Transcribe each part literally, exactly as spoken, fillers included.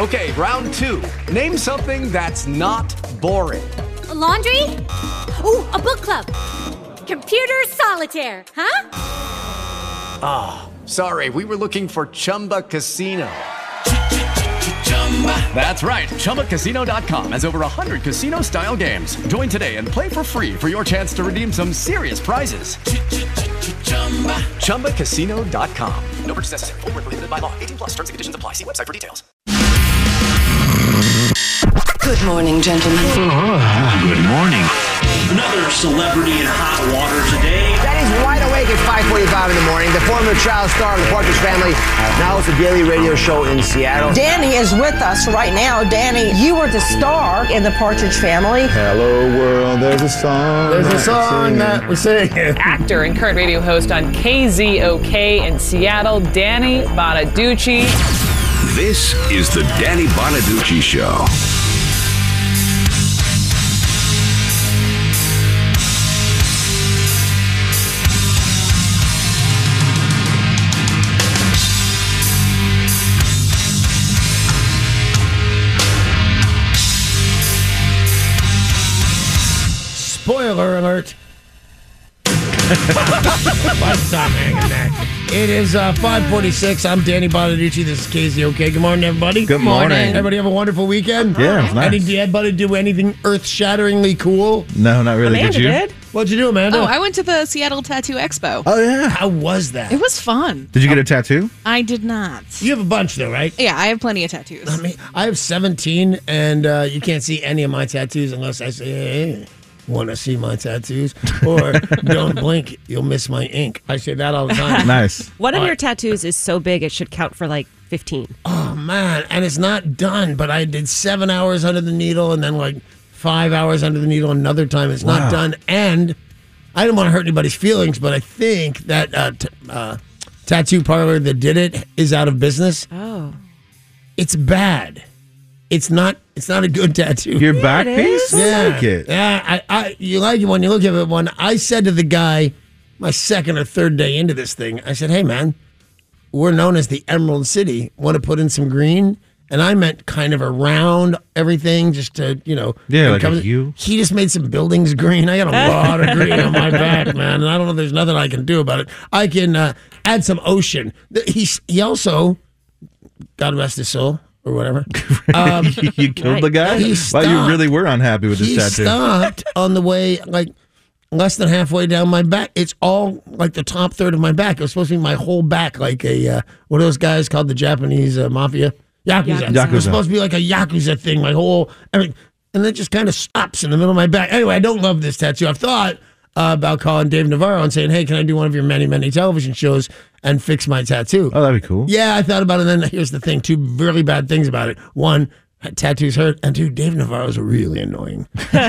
Okay, round two. Name something that's not boring. A laundry? Ooh, a book club. Computer solitaire, huh? Ah, oh, sorry, we were looking for Chumba Casino. That's right, Chumba Casino dot com has over one hundred casino-style games. Join today and play for free for your chance to redeem some serious prizes. Chumba Casino dot com. No purchase necessary. Void where prohibited by law. eighteen plus. Terms and conditions apply. See website for details. Good morning, gentlemen. Oh, good morning. Another celebrity in hot water today. Danny's wide awake at five forty-five in the morning. The former child star of the Partridge Family now hosts a daily radio show in Seattle. Danny is with us right now. Danny, you were the star in the Partridge Family. Hello, world. There's a song. There's a song that we sing. Actor and current radio host on K Z O K in Seattle, Danny Bonaducci. This is the Danny Bonaducci Show. Spoiler alert. Stop hanging there. It is uh, five forty-six. I'm Danny Bonaducci. This is K Z O K. Good morning, everybody. Good morning. Everybody have a wonderful weekend? Yeah, it was nice. Any, did anybody do anything earth-shatteringly cool? No, not really. Amanda did you? did. What'd you do, Amanda? Oh, I went to the Seattle Tattoo Expo. Oh, yeah. How was that? It was fun. Did you get a tattoo? I did not. You have a bunch, though, right? Yeah, I have plenty of tattoos. I mean, I have seventeen, and uh, you can't see any of my tattoos unless I say, hey, want to see my tattoos? Or don't blink, you'll miss my ink. I say that all the time. Nice. One of All your right. tattoos is so big it should count for like fifteen. Oh, man. And it's not done, but I did seven hours under the needle and then like five hours under the needle another time. It's Wow. not done. And I didn't want to hurt anybody's feelings, but I think that uh, t- uh, tattoo parlor that did it is out of business. Oh. It's bad. It's not. It's not a good tattoo. Your back it piece? is. I like it. Yeah, I, I, you like it when you look at it. When I said to the guy, my second or third day into this thing, I said, "Hey, man, we're known as the Emerald City. Want to put in some green?" And I meant kind of around everything, just to you know. Yeah, like cover- a hue. He just made some buildings green. I got a lot of green on my back, man, and I don't know if there's nothing I can do about it. I can uh, add some ocean. He he also, God rest his soul. Or whatever. Um, You killed the guy? He Well, you stopped. really were unhappy with this he tattoo. stopped on the way, like, less than halfway down my back. It's all, like, the top third of my back. It was supposed to be my whole back, like a, uh, what are those guys called the Japanese uh, mafia? Yakuza. Yakuza. It was supposed to be like a Yakuza thing, my whole, I mean, and it just kind of stops in the middle of my back. Anyway, I don't love this tattoo. I've thought uh, about calling Dave Navarro and saying, hey, can I do one of your many, many television shows and fix my tattoo? Oh, that'd be cool. Yeah, I thought about it. And then here's the thing: two really bad things about it. One, tattoos hurt, and two, Dave Navarro's really annoying.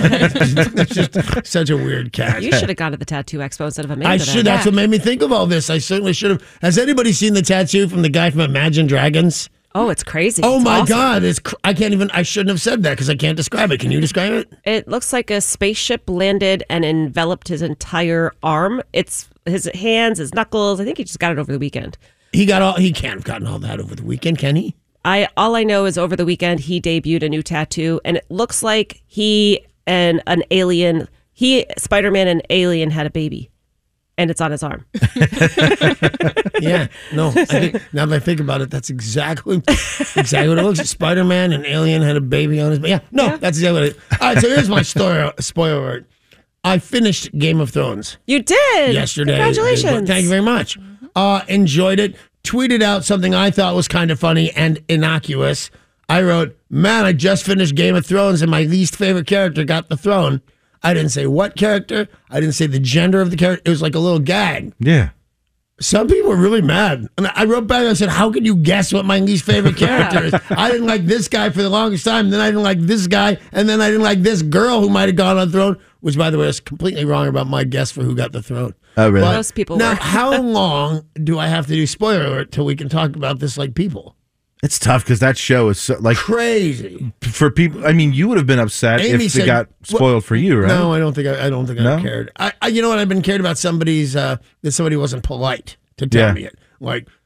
It's just such a weird cat. You should have gone to the Tattoo Expo instead of Amanda. I then. should. That's what made me think of all this. I certainly should have. Has anybody seen the tattoo from the guy from Imagine Dragons? Oh, it's crazy. Oh It's my awesome. God! It's cr- I can't even. I shouldn't have said that because I can't describe it. Can you describe it? It looks like a spaceship landed and enveloped his entire arm. It's his hands, his knuckles. I think he just got it over the weekend. He got all. He can't have gotten all that over the weekend, can he? I all I know is over the weekend he debuted a new tattoo, and it looks like he and an alien, he Spider-Man and Alien had a baby, and it's on his arm. Yeah, no. I think, now that I think about it, that's exactly exactly what it looks like. Spider-Man and Alien had a baby on his. Yeah, no, Yeah. that's exactly what it. All right, so here's my story. Spoiler alert: I finished Game of Thrones You did yesterday. Congratulations! Thank you very much. Uh, enjoyed it. Tweeted out something I thought was kind of funny and innocuous. I wrote, "Man, I just finished Game of Thrones, and my least favorite character got the throne." I didn't say what character. I didn't say the gender of the character. It was like a little gag. Yeah. Some people were really mad. And I wrote back and I said, how could you guess what my least favorite character is? I didn't like this guy for the longest time. Then I didn't like this guy. And then I didn't like this girl who might have gone on the throne, which, by the way, is completely wrong about my guess for who got the throne. Oh, really? But most people Now, were. how long do I have to do spoiler alert till we can talk about this like people? It's tough because that show is so, like crazy for people. I mean, you would have been upset Amy if said, they got spoiled well, for you, right? No, I don't think I, I don't think No? I cared. I, I, you know what? I've been cared about somebody's uh, that somebody wasn't polite to tell Yeah. me it. Like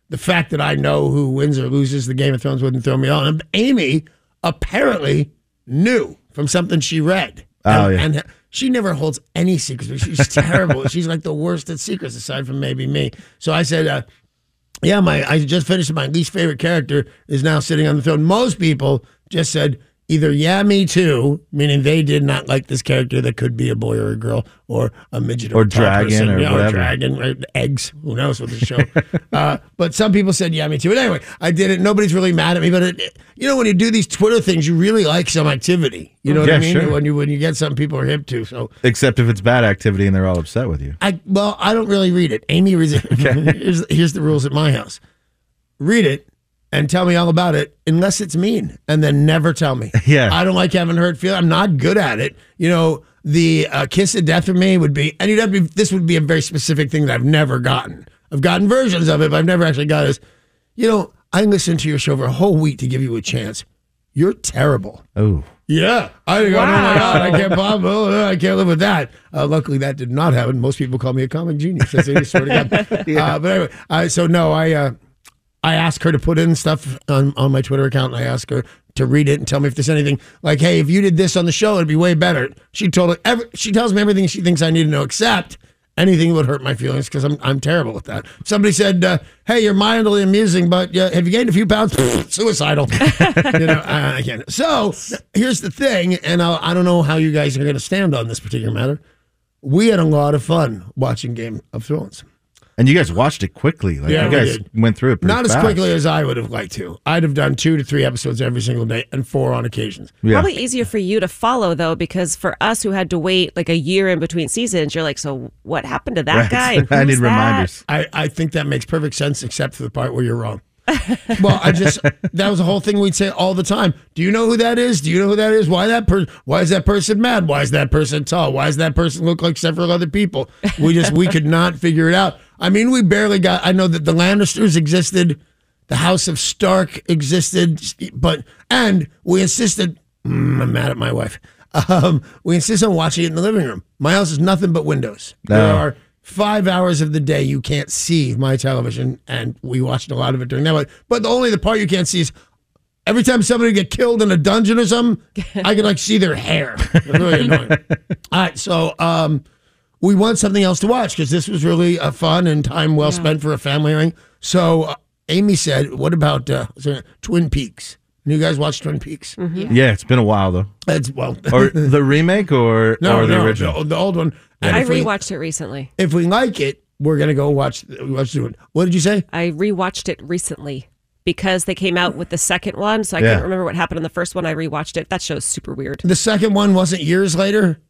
the fact that I know who wins or loses the Game of Thrones wouldn't throw me on. And Amy apparently knew from something she read. Oh, and, yeah. and she never holds any secrets. But she's terrible. She's like the worst at secrets, aside from maybe me. So I said, uh, yeah, my I just finished my least favorite character is now sitting on the throne. Most people just said either, yeah, me too, meaning they did not like this character that could be a boy or a girl or a midget or, Or a tall dragon person, or yeah, whatever. dragon, right? Eggs. Who knows with the show? uh, but some people said, yeah, me too. But anyway, I did it. Nobody's really mad at me. But it, you know, when you do these Twitter things, you really like some activity. You know what Yeah, I mean? sure. When you when you get something people are hip to. So Except if it's bad activity and they're all upset with you. I well, I don't really read it. Amy reads it. here's, here's the rules at my house. Read it and tell me all about it unless it's mean, and then never tell me. Yeah. I don't like having hurt feelings. I'm not good at it. You know, the uh, kiss of death for me would be, and you'd have to be, this would be a very specific thing that I've never gotten. I've gotten versions of it, but I've never actually got it. You know, I listened to your show for a whole week to give you a chance. You're terrible. Oh. Yeah, I go, wow. Oh my God, I can't, oh, I can't live with that. Uh, luckily, that did not happen. Most people call me a comic genius. That's I swear to God. yeah. uh, but anyway, uh, so no, I uh, I asked her to put in stuff on, on my Twitter account, and I asked her to read it and tell me if there's anything like, hey, if you did this on the show, it'd be way better. She told every, she tells me everything she thinks I need to know, except anything that would hurt my feelings because I'm I'm terrible at that. Somebody said, uh, "Hey, you're mildly amusing, but uh, have you gained a few pounds?" Suicidal. you know, uh, I can't. So here's the thing, and I'll, I don't know how you guys are going to stand on this particular matter. We had a lot of fun watching Game of Thrones. And you guys watched it quickly. Like, Yeah, you we guys did. went through it pretty Not as fast. quickly as I would have liked to. I'd have done two to three episodes every single day and four on occasions. Yeah. Probably easier for you to follow, though, because for us who had to wait like a year in between seasons, you're like, so what happened to that Right. guy? I need Who's that? reminders. I, I think that makes perfect sense, except for the part where you're wrong. Well, I just that was the whole thing we'd say all the time. Do you know who that is? Do you know who that is? Why that per- Why is that person mad? Why is that person tall? Why does that person look like several other people? We just we could not figure it out. I mean, we barely got. I know that the Lannisters existed, the House of Stark existed, but and we insisted. Mm, I'm mad at my wife. Um, we insist on watching it in the living room. My house is nothing but windows. There No. are five hours of the day you can't see my television, and we watched a lot of it during that one. But the only the part you can't see is every time somebody get killed in a dungeon or something, I can like see their hair. It's really annoying. All right, so um, we want something else to watch because this was really uh, fun and time well spent for a family ring. So uh, Amy said, "What about uh, Twin Peaks? You guys watch Twin Peaks? Mm-hmm. Yeah, it's been a while though. It's well, Or the remake or, no, or the no, original? the, the old one. And I if we- rewatched it recently. If we like it, we're gonna go watch. Watch it. What did you say? I rewatched it recently because they came out with the second one, so I Yeah. couldn't remember what happened in the first one. I rewatched it. That show's super weird. The second one wasn't years later.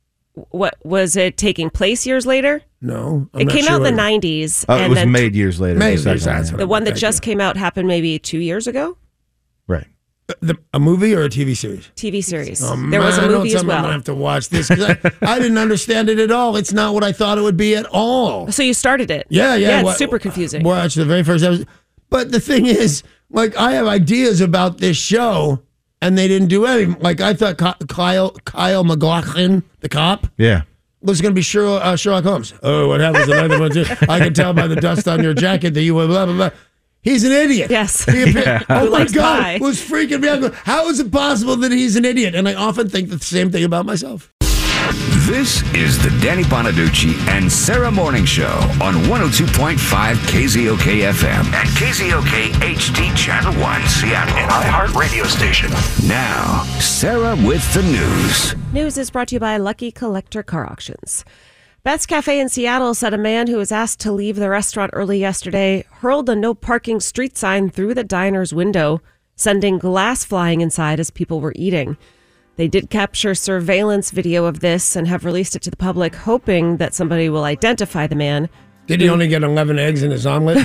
What was it taking place years later? No, I'm it not came sure out in the what- nineties. Oh, it and was then made years later. Made the second years, that's one. what the one that Thank just came out happened maybe two years ago. Right. The, a movie or a T V series? T V series. Oh, there was a man, don't movie tell as me I'm well. gonna have to watch this because I, I didn't understand it at all. It's not what I thought it would be at all. So you started it. Yeah, yeah. Yeah, it's wa- super confusing. Watch the very first episode. But the thing is, like, I have ideas about this show, and they didn't do anything. Like, I thought Ky- Kyle Kyle MacLachlan, the cop, Yeah. was going to be Sherlock, uh, Sherlock Holmes. Oh, what happens? Another one too. I can tell by the dust on your jacket that you were blah blah blah. He's an idiot. Yes. He appeared- Who Oh my likes God! pie? It was freaking me out. How is it possible that he's an idiot? And I often think the same thing about myself. This is the Danny Bonaducci and Sarah Morning Show on one oh two point five K Z O K F M and K Z O K H D Channel one Seattle, an iHeart radio station. Now, Sarah with the news. News is brought to you by Lucky Collector Car Auctions. Beth's Cafe in Seattle said a man who was asked to leave the restaurant early yesterday hurled a no parking street sign through the diner's window, sending glass flying inside as people were eating. They did capture surveillance video of this and have released it to the public, hoping that somebody will identify the man. Did he only get eleven eggs in his omelet?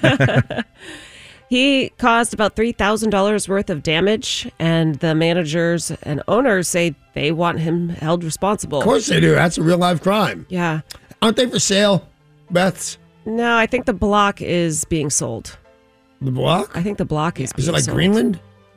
He caused about three thousand dollars worth of damage, and the managers and owners say they want him held responsible. Of course they do. That's a real life crime. Yeah. Aren't they for sale, Beth's? No, I think the block is being sold. The block? I think the block is being Is it like sold. Greenland?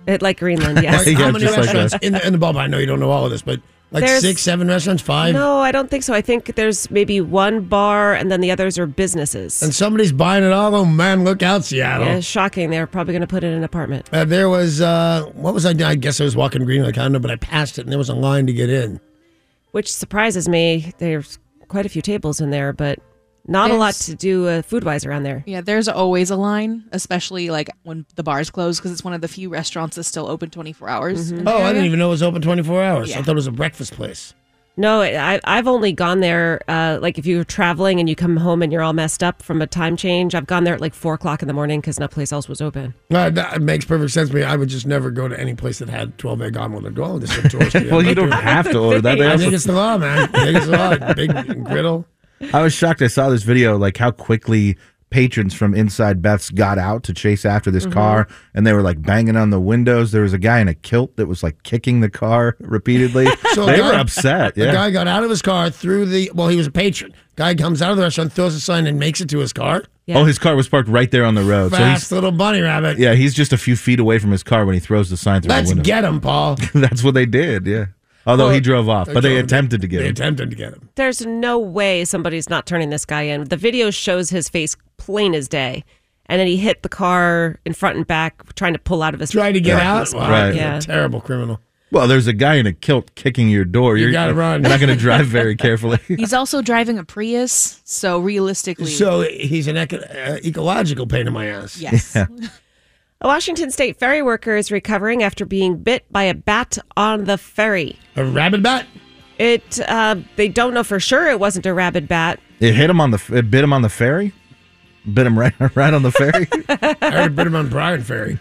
It, like Greenland, yes. Like, Yeah, how many just like restaurants that. in the in the ballpark? I know you don't know all of this, but like There's- six, seven restaurants, five. No, I don't think so. I think there's maybe one bar, and then the others are businesses. And somebody's buying it all. Oh man, look out, Seattle. Yeah, shocking. They're probably going to put it in an apartment. Uh, there was uh, what was I? I guess I was walking Greenland, I don't know, but I passed it, and there was a line to get in. Which surprises me. There's quite a few tables in there, but not a lot There's- to do uh, food-wise around there. Yeah, there's always a line, especially like when the bars close, because it's one of the few restaurants that's still open twenty-four hours. in the Oh, I area. didn't even know it was open twenty-four hours. I Yeah. thought it was a breakfast place. No, I, I've only gone there, uh, like if you're traveling and you come home and you're all messed up from a time change, I've gone there at like four o'clock in the morning because no place else was open. Uh, that makes perfect sense to me. I would just never go to any place that had twelve egg omelet. Oh, this is a tourist. Well, you don't have to order that. They I also- think it's the law, man. I think it's the law. Big griddle. I was shocked. I saw this video, like how quickly patrons from inside Beth's got out to chase after this Mhm. car, and they were like banging on the windows. There was a guy in a kilt that was like kicking the car repeatedly. So a they guy- were upset. The Yeah. guy got out of his car through the. Well, he was a patron. Guy comes out of the restaurant, throws a sign, and makes it to his car. Oh, his car was parked right there on the road. So Fast he's little bunny rabbit. yeah, he's just a few feet away from his car when he throws the sign through Let's the window. get him, Paul. That's what they did. Yeah. Although Well, he drove off, but they drove- attempted to get They him. attempted to get him. There's no way somebody's not turning this guy in. The video shows his face plain as day. And then he hit the car in front and back, trying to pull out of his. Tried to get out. Wow, Right. he's Yeah. a terrible criminal. Well, there's a guy in a kilt kicking your door. You You're, gotta run. You're not going to drive very carefully. He's also driving a Prius, so realistically, So he's an eco- uh, ecological pain in my ass. yes. A Washington State ferry worker is recovering after being bit by a bat on the ferry. A rabid bat? It. Uh, they don't know for sure it wasn't a rabid bat. It hit him on the. It bit him on the ferry. Bit him right, right on the ferry. I heard a bit of on Brian Ferry.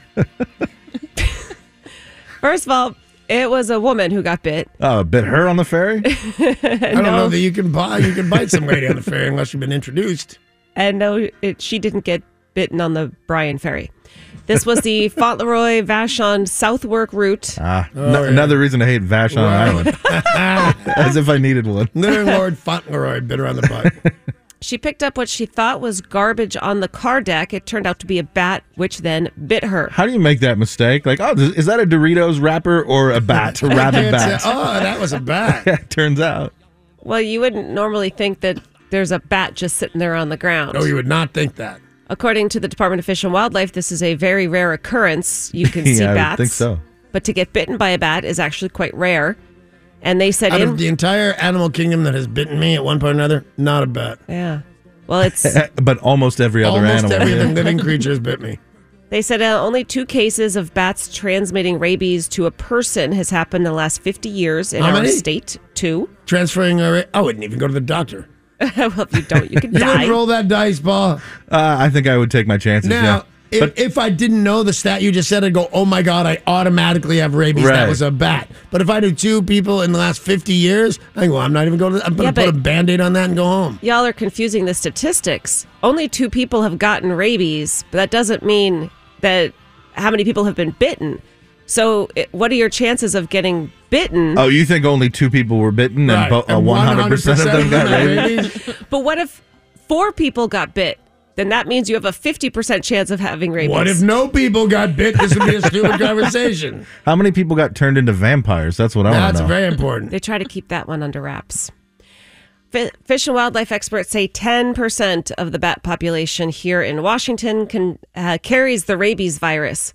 First of all, it was a woman who got bit. Oh, it bit her on the ferry. I don't know that you can buy. You can bite some lady on the ferry unless you've been introduced. And no, it, she didn't get bitten on the Bryan Ferry. This was the Fauntleroy Vashon Southwark route. Ah, Oh, no- yeah. another reason to hate Vashon Island. As if I needed one. Little Lord Fauntleroy bit her on the butt. She picked up what she thought was garbage on the car deck. It turned out to be a bat, which then bit her. How do you make that mistake? Like, oh, is that a Doritos wrapper or a bat? A rabid It's a- bat? oh, that was a bat. Yeah, it turns out. Well, you wouldn't normally think that there's a bat just sitting there on the ground. No, you would not think that. According to the Department of Fish and Wildlife, this is a very rare occurrence. You can see Yeah, I would bats. think so. But to get bitten by a bat is actually quite rare. And they said Out in of the entire animal kingdom that has bitten me at one point or another, not a bat. Yeah. Well, it's But almost every other Almost animal. every yeah. living creature has bit me. They said uh, only two cases of bats transmitting rabies to a person has happened in the last fifty years in How our many? state. Two. Transferring a ra- I wouldn't even go to the doctor. Well, if you don't, you can You die. wouldn't roll that dice, Paul. Uh, I think I would take my chances. Now, yeah. if, if I didn't know the stat you just said, I'd go, oh my God, I automatically have rabies. That Right. was a bat. But if I knew two people in the last fifty years, I go, I'm not even going to, I'm going Yeah, to put a but- band aid on that and go home. Y'all are confusing the statistics. Only two people have gotten rabies, but that doesn't mean that how many people have been bitten. So, it, what are your chances of getting bitten? Oh, you think only two people were bitten Right. and bo- uh, And one hundred percent of them got had rabies? But what if four people got bit? Then that means you have a fifty percent chance of having rabies. What if no people got bit? This would be a stupid conversation. How many people got turned into vampires? That's what I want That's to know. very important. They try to keep that one under wraps. Fi- Fish and wildlife experts say ten percent of the bat population here in Washington can uh, carries the rabies virus.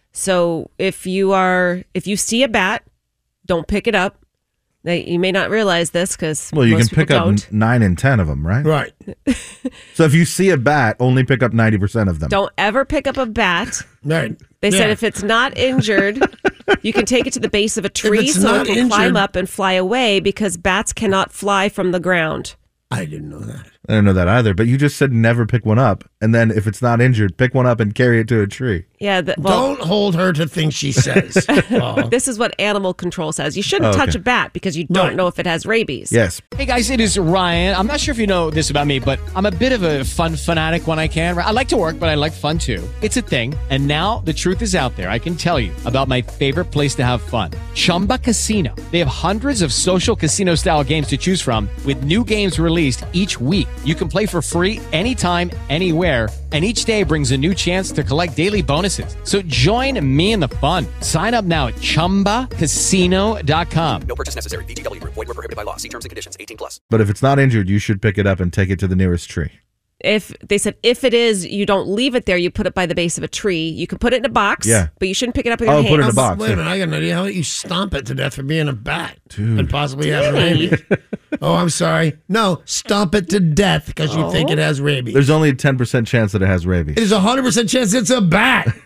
So if you are if you see a bat, don't pick it up. They, you may not realize this because Well, you most can pick people up n- don't. nine and ten of them, right? Right. So if you see a bat, only pick up ninety percent of them. Don't ever pick up a bat. Right. They said Yeah. if it's not injured, you can take it to the base of a tree it's so not it will climb injured- up and fly away because bats cannot fly from the ground. I didn't know that. I don't know that either. But you just said never pick one up, and then if it's not injured, pick one up and carry it to a tree. Yeah, the, well, Don't hold her to things she says. Paul. this is what animal control says. You shouldn't Oh, okay. touch a bat because you don't Right. know if it has rabies. Yes. Hey guys, it is Ryan. I'm not sure if you know this about me, but I'm a bit of a fun fanatic when I can. I like to work, but I like fun too. It's a thing. And now the truth is out there. I can tell you about my favorite place to have fun. Chumba Casino. They have hundreds of social casino style games to choose from with new games released each week. You can play for free anytime, anywhere, And each day brings a new chance to collect daily bonuses. So join me in the fun. Sign up now at chumba casino dot com. No purchase necessary. V G W Group. Void where prohibited by law. See terms and conditions. eighteen plus. But if it's not injured, you should pick it up and take it to the nearest tree. If they said if it is, you don't leave it there. You put it by the base of a tree. You can put it in a box. Yeah. But you shouldn't pick it up with your Oh, hands. put it in a box. Wait a minute, I got an idea. How about you stomp it to death for being a bat Dude. and possibly having rabies? Oh, I'm sorry. No, stomp it to death because you Oh. think it has rabies. There's only a ten percent chance that it has rabies. It is a one hundred percent chance it's a bat.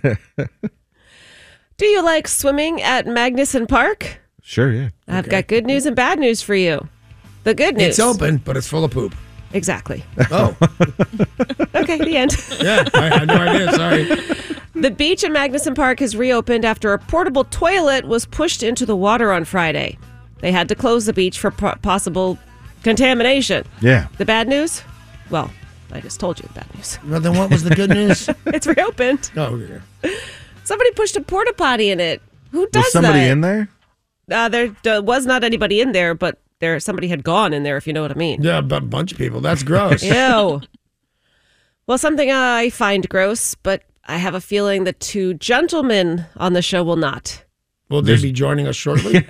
Do you like swimming at Magnuson Park? Sure, yeah. I've got good news and bad news for you. The good news. It's open, but it's full of poop. Exactly. Oh. Okay, the end. Yeah, I had no idea. Sorry. The beach at Magnuson Park has reopened after a portable toilet was pushed into the water on Friday. They had to close the beach for po- possible contamination. Yeah. The bad news? Well, I just told you the bad news. Well, then what was the good news? It's reopened. Oh, yeah. Somebody pushed a porta potty in it. Who does Was somebody that? in there? Uh, there uh, was not anybody in there, but there somebody had gone in there, if you know what I mean. Yeah, but a bunch of people. That's gross. Ew. Well, something I find gross, but I have a feeling the two gentlemen on the show will not. Will they be joining us shortly?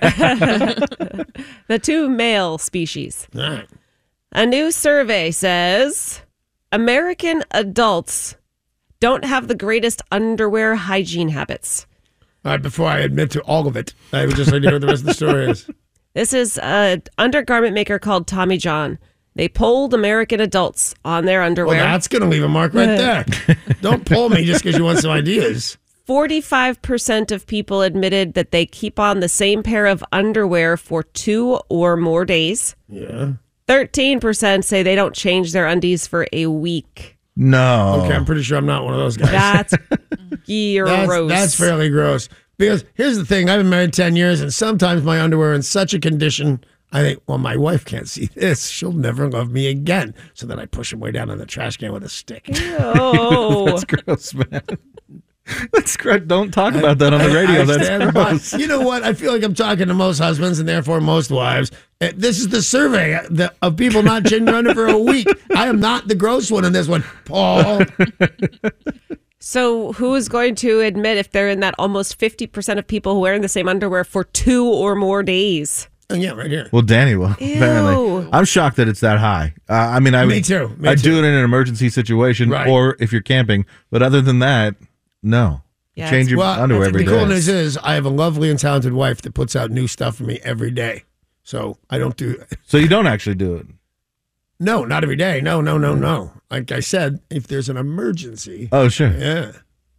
The two male species. All right. A new survey says American adults don't have the greatest underwear hygiene habits. All right, before I admit to all of it, I would just like to hear what the rest of the story is. This is an undergarment maker called Tommy John. They polled American adults on their underwear. Well, that's going to leave a mark right there. Don't pull me just because you want some ideas. forty-five percent of people admitted that they keep on the same pair of underwear for two or more days. Yeah. thirteen percent say they don't change their undies for a week. No. Okay, I'm pretty sure I'm not one of those guys. That's That's, gross. that's fairly gross. Because here's the thing, I've been married ten years, and sometimes my underwear in such a condition, I think, well, my wife can't see this. She'll never love me again. So then I push them way down in the trash can with a stick. Oh. That's gross, man. That's great. Don't talk about that on the radio. I That's stand by- gross. You know what? I feel like I'm talking to most husbands and therefore most wives. Uh, This is the survey uh, the, of people not changing their underwear for a week. I am not the gross one in this one, Paul. So who is going to admit if they're in that almost fifty percent of people who are wearing the same underwear for two or more days? Oh, yeah, right here. Well, Danny will. Ew. Apparently, I'm shocked that it's that high. Uh, I mean, I Me would, too, me I too. do it in an emergency situation, Right. or if you're camping. But other than that, no. Yeah, Change your Well, underwear every the day. cool news is I have a lovely and talented wife that puts out new stuff for me every day. So I don't do So you don't actually do it. No, not every day. No, no, no, no. Like I said, if there's an emergency. Oh, sure. Yeah.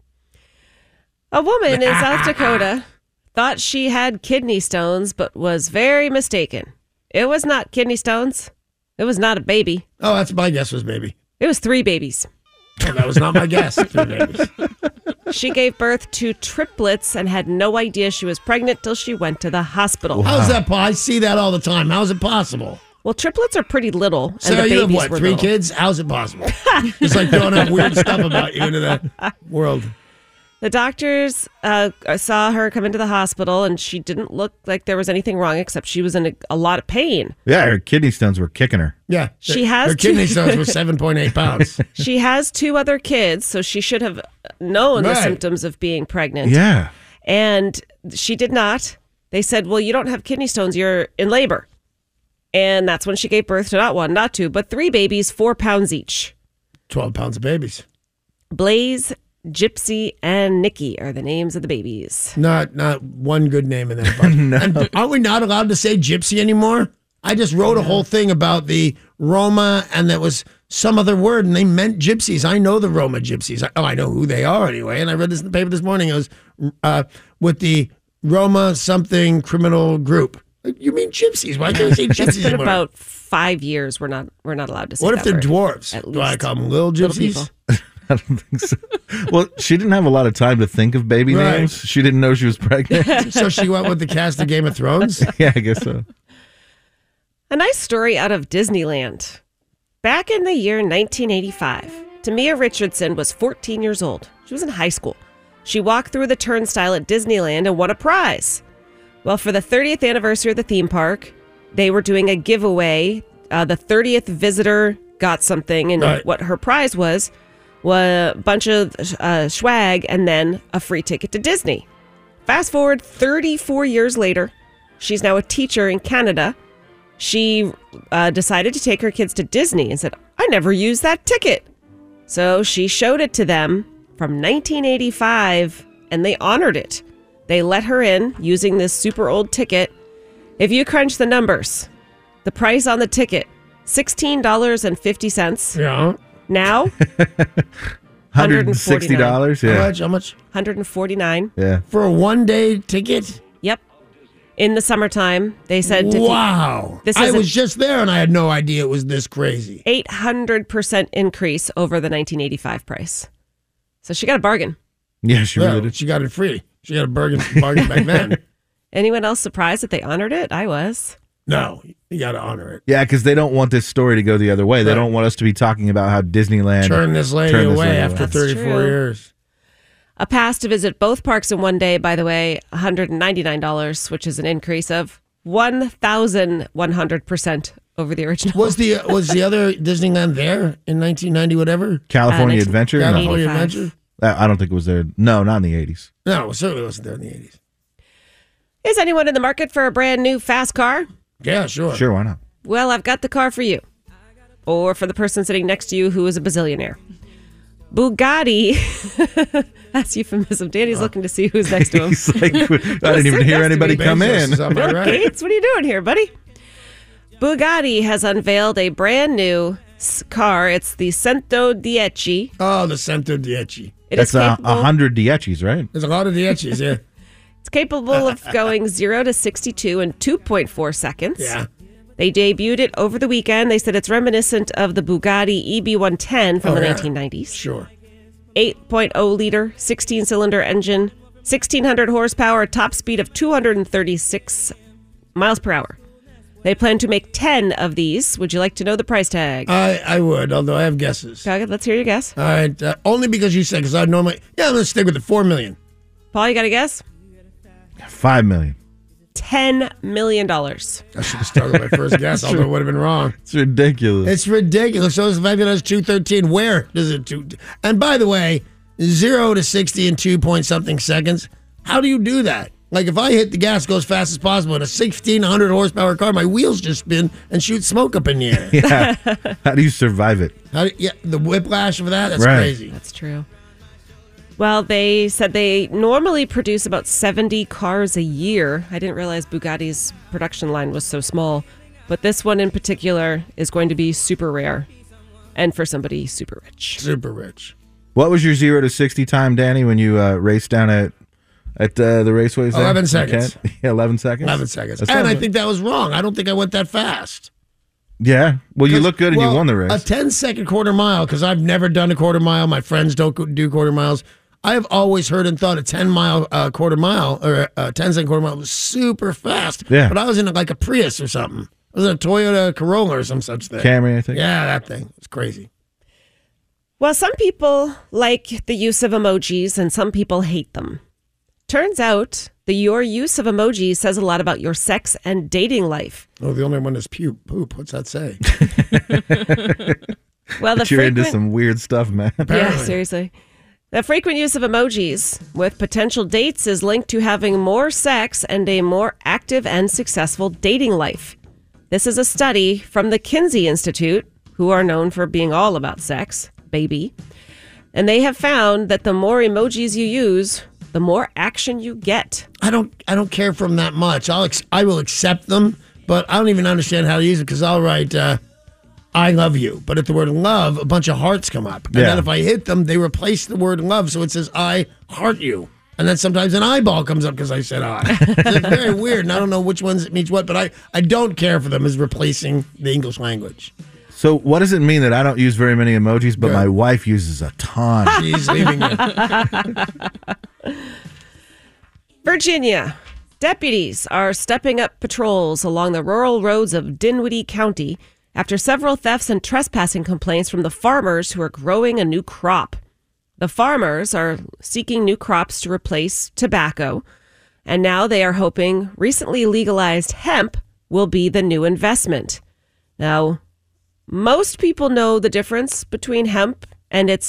A woman in South Dakota thought she had kidney stones, but was very mistaken. It was not kidney stones. It was not a baby. Oh, that's my guess was baby. It was three babies. Oh, that was not my guess. Three babies. She gave birth to triplets and had no idea she was pregnant till she went to the hospital. How's that? po- I see that all the time. How's it possible? Well, triplets are pretty little. And Sarah, the you have babies what? were Three little. kids? How's it possible? It's like throwing out weird stuff about you into that world. The doctors uh, saw her come into the hospital, and she didn't look like there was anything wrong, except she was in a, a lot of pain. Yeah, her kidney stones were kicking her. Yeah. She her, has her kidney two- stones were seven point eight pounds. She has two other kids, so she should have known the Right. symptoms of being pregnant. Yeah. And she did not. They said, well, you don't have kidney stones, you're in labor. And that's when she gave birth to not one, not two, but three babies, four pounds each. twelve pounds of babies. Blaze, Gypsy, and Nikki are the names of the babies. Not not one good name in that bunch. No. And aren't we not allowed to say gypsy anymore? I just wrote a whole thing about the Roma, and that was some other word, and they meant gypsies. I know the Roma gypsies. I, oh, I know who they are anyway. And I read this in the paper this morning. It was uh, with the Roma something criminal group. You mean gypsies? Why can't I say It's gypsies been anymore? about five years we're not we're not allowed to say What if that they're word. dwarves? At Do I least. call them little Little gypsies? people. I don't think so. Well, she didn't have a lot of time to think of baby Right. names. She didn't know she was pregnant. So she went with the cast of Game of Thrones? Yeah, I guess so. A nice story out of Disneyland. Back in the year nineteen eighty-five, Tamia Richardson was fourteen years old. She was in high school. She walked through the turnstile at Disneyland and won a prize. Well, for the thirtieth anniversary of the theme park, they were doing a giveaway. Uh, the thirtieth visitor got something, and Right. what her prize was a bunch of uh, swag, and then a free ticket to Disney. Fast forward thirty-four years later, she's now a teacher in Canada. She uh, decided to take her kids to Disney and said, I never used that ticket. So she showed it to them from nineteen eighty-five, and they honored it. They let her in using this super old ticket. If you crunch the numbers, the price on the ticket, sixteen dollars and fifty cents. Yeah. Now, one hundred sixty dollars. Yeah. How much? How much? one hundred forty-nine dollars. Yeah. For a one-day ticket? Yep. In the summertime, they said. To wow. This I is was just there and I had no idea it was this crazy. eight hundred percent increase over the nineteen eighty-five price. So she got a bargain. Yeah, she Well, really did. She got it free. She got a bargain, bargain back then. Anyone else surprised that they honored it? I was. No, you got to honor it. Yeah, because they don't want this story to go the other way. They Right. don't want us to be talking about how Disneyland Turn this lady turned this away lady after That's thirty-four true. years. A pass to visit both parks in one day, by the way, one hundred ninety-nine dollars, which is an increase of one thousand one hundred percent over the original. Was the was the other Disneyland there in nineteen ninety whatever? California Uh, Adventure? No. California eighty-five. Adventure? Uh, I don't think it was there. No, not in the eighties. No, it certainly wasn't there in the eighties. Is anyone in the market for a brand new fast car? Yeah, sure. Sure, why not? Well, I've got the car for you. Or for the person sitting next to you who is a bazillionaire. Bugatti. That's euphemism. Danny's looking to see who's next to him. He's like, I didn't even hear anybody come in. Bezos, am I Bill right? Gates, what are you doing here, buddy? Bugatti has unveiled a brand new s- car. It's the Cento Dieci. Oh, the Cento Dieci. It That's is a, capable. a hundred Diechis, right? There's a lot of Diecis, yeah. It's capable of going zero to sixty-two in two point four seconds. Yeah. They debuted it over the weekend. They said it's reminiscent of the Bugatti E B one ten from Oh, the yeah. nineteen nineties. Sure. eight point oh liter, sixteen cylinder engine, sixteen hundred horsepower, top speed of two hundred thirty-six miles per hour. They plan to make ten of these. Would you like to know the price tag? I, I would, although I have guesses. Okay, let's hear your guess. All right. Uh, only because you said, because I normally, yeah, I'm going to stick with the four million. Paul, you got a guess? Five million. ten million dollars. I should have started with my first guess, although it would have been wrong. It's ridiculous. It's ridiculous. So is the fact that it's two thirteen. Where does it two? And by the way, zero to sixty in two point something seconds. How do you do that? Like if I hit the gas, go as fast as possible in a sixteen hundred horsepower car, my wheels just spin and shoot smoke up in the air. Yeah. How do you survive it? How do, yeah, the whiplash of that, that's Right. crazy. That's true. Well, they said they normally produce about seventy cars a year. I didn't realize Bugatti's production line was so small. But this one in particular is going to be super rare. And for somebody super rich. Super rich. What was your zero to sixty time, Danny, when you uh, raced down at at uh, the raceways? there? eleven seconds. Okay. Yeah, eleven seconds. eleven seconds. That's And not I bad. think that was wrong. I don't think I went that fast. Yeah. Well, you look good and Well, you won the race. A ten second quarter mile, because I've never done a quarter mile. My friends don't go- do quarter miles. I have always heard and thought a ten mile uh, quarter mile or a ten second quarter mile was super fast. Yeah. But I was in like a Prius or something. I was in a Toyota Corolla or some such thing. Camry, I think. Yeah, that thing. It's crazy. Well, some people like the use of emojis and some people hate them. Turns out that your use of emojis says a lot about your sex and dating life. Oh, the only one is puke. Poop. What's that say? Well, the But you're into frequent- some weird stuff, man. Yeah, seriously. The frequent use of emojis with potential dates is linked to having more sex and a more active and successful dating life. This is a study from the Kinsey Institute, who are known for being all about sex, baby. And they have found that the more emojis you use, the more action you get. I don't. I don't care for them that much. I'll. Ex- I will accept them, but I don't even understand how to use it because I'll write, uh, "I love you," but at the word "love," a bunch of hearts come up, and Yeah. then if I hit them, they replace the word "love," so it says "I heart you," and then sometimes an eyeball comes up because I said "I." It's very weird, and I don't know which ones it means what, but I I don't care for them as replacing the English language. So what does it mean that I don't use very many emojis, but Good. my wife uses a ton? She's leaving you. Virginia. Deputies are stepping up patrols along the rural roads of Dinwiddie County after several thefts and trespassing complaints from the farmers who are growing a new crop. The farmers are seeking new crops to replace tobacco, and now they are hoping recently legalized hemp will be the new investment. Now, most people know the difference between hemp and its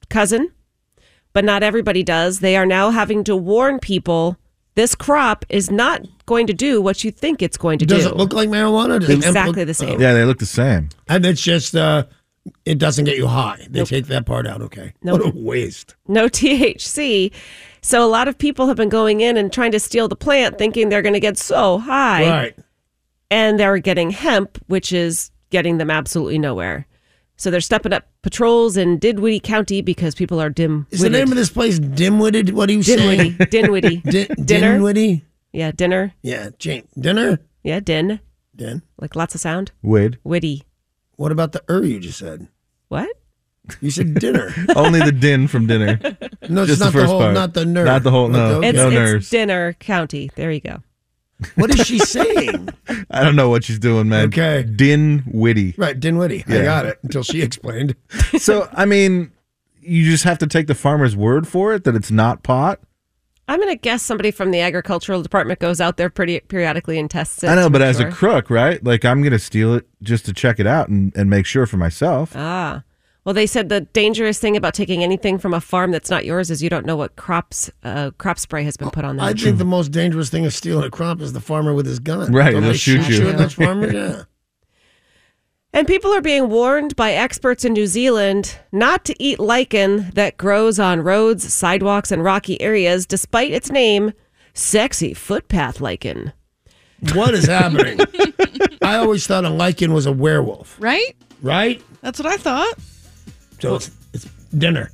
cousin, but not everybody does. They are now having to warn people this crop is not going to do what you think it's going to Does do. it look like marijuana? Does it exactly look- the same. Yeah, they look the same. And it's just, uh, it doesn't get you high. They Nope. take that part out. Okay. Nope. What a waste. No T H C. So a lot of people have been going in and trying to steal the plant thinking they're going to get so high. Right. And they're getting hemp, which is getting them absolutely nowhere. So they're stepping up patrols in Dinwiddie County because people are dim. Is the name of this place Dimwitted? What do you say? Dinwiddie. Dinwiddie. Din- Dinner? Dinwiddie? Yeah, dinner. Yeah, Jane. Dinner? Yeah, din. Din. Like lots of sound. Wid. Witty. What about the er you just said? What? You said dinner. Only the din from dinner. No, it's Just not the the, first whole, part. not the ner. Not the whole- no. Okay. It's, No it's nerves. Dinner County. There you go. What is she saying? I don't know what she's doing, man. Okay. Dinwiddie. Right, Dinwiddie. I Yeah. got it until she explained. So, I mean, you just have to take the farmer's word for it that it's not pot. I'm going to guess somebody from the agricultural department goes out there pretty periodically and tests it. I know, to but make as sure. a crook, right? Like, I'm going to steal it just to check it out and, and make sure for myself. Ah. Well, they said the dangerous thing about taking anything from a farm that's not yours is you don't know what crops uh, crop spray has been put on there. I think the most dangerous thing of stealing a crop is the farmer with his gun. Right, Don't they'll they shoot you. at those farmers? Yeah. And people are being warned by experts in New Zealand not to eat lichen that grows on roads, sidewalks, and rocky areas, despite its name, sexy footpath lichen. What is happening? I always thought a lichen was a werewolf. Right? Right? That's what I thought. So it's, it's dinner.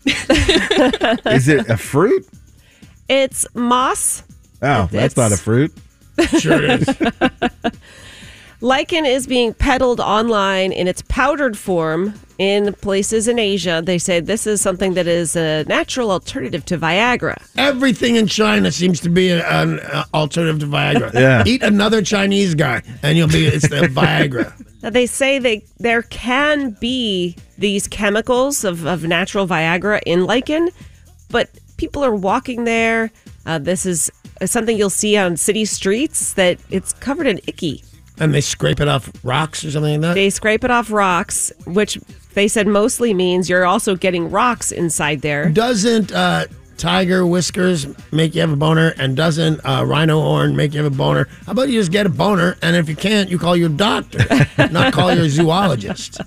Is it a fruit? It's moss. Oh, It's- that's not a fruit. Sure it is. Lichen is being peddled online in its powdered form in places in Asia. They say this is something that is a natural alternative to Viagra. Everything in China seems to be a- an uh, alternative to Viagra. Yeah. Eat another Chinese guy, and you'll be, it's the Viagra. Now, they say they there can be these chemicals of, of natural Viagra in lichen, but people are walking there. Uh, this is something you'll see on city streets that it's covered in icky. And they scrape it off rocks or something like that? They scrape it off rocks, which they said mostly means you're also getting rocks inside there. Doesn't uh, tiger whiskers make you have a boner? And doesn't uh, rhino horn make you have a boner? How about you just get a boner, and if you can't, you call your doctor, not call your zoologist.